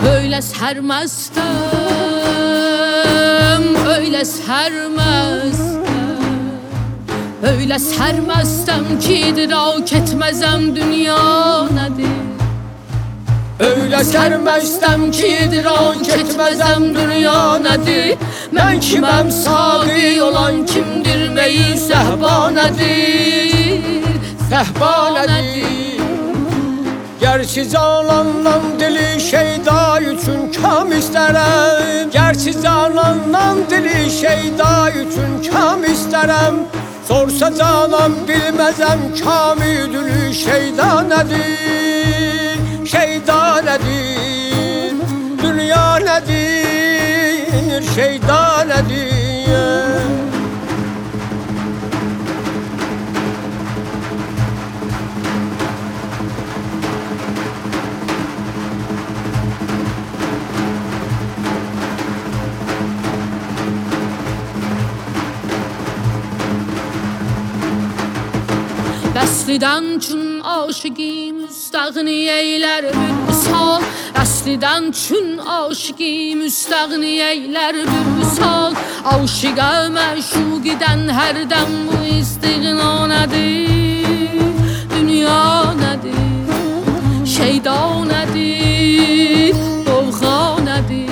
Öyle sərməstəm, öyle sərməstəm, öyle sərməstəm ki idrak etməzəm dünya nədir. Öyle sərməstəm ki idrak etməzəm dünya nədir. Mən kiməm, saqi olan kimdir, meyi səhba nədir, səhba nədir. Gerçi canandan dili şeyda üçün kam istərəm, gerçi canandan dili şeyda üçün kam istərəm. Sorsa canan bilməzəm kami dili şeyda nədir, şeyda nədir, dünya nədir, şeyda nədir. Əslidən çün aşıqi müstəğni eylər bir misal. Əslidən çün aşıqi müstəğni eylər bir misal. Aşıqa məşuq edən hərdən bu istiğna nədir, dünya nədir, şeyda nədir, dovğa nədir.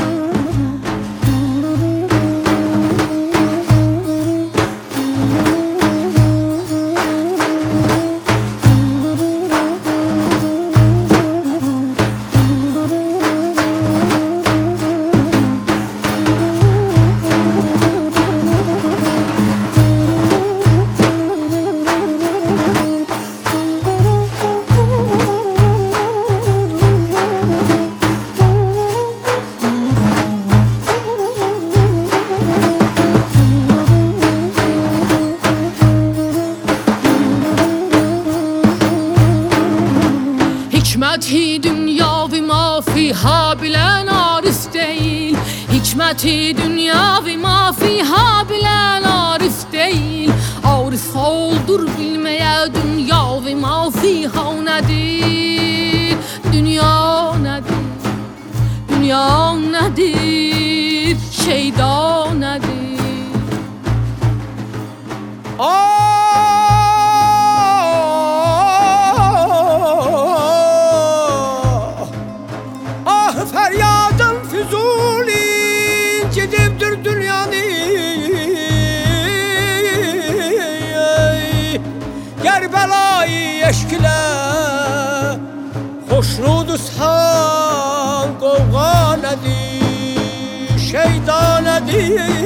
Hikmeti dünyavi mafiha bilen arif değil. Hikmeti dünyavi mafiha bilen arif değil. Arif oldur bilmeye dünyavi mafiha nedir, dünya nedir, dünya nedir, şeyda nedir. Feryadım Füzuli gidibdir dünyanı. Gerbelayı eşkile hoşnudsan, qovğa nədir, şeyda nədir.